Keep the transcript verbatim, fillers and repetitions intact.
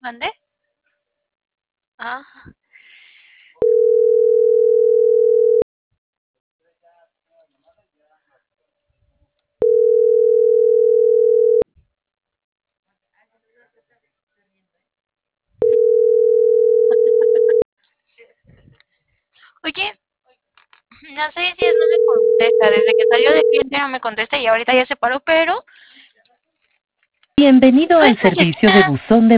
¿Mandé? Ah. Oye, no sé si es no me contesta. Desde que salió de cliente no me contesta y ahorita ya se paró, pero Bienvenido soy al su servicio de vecina. buzón de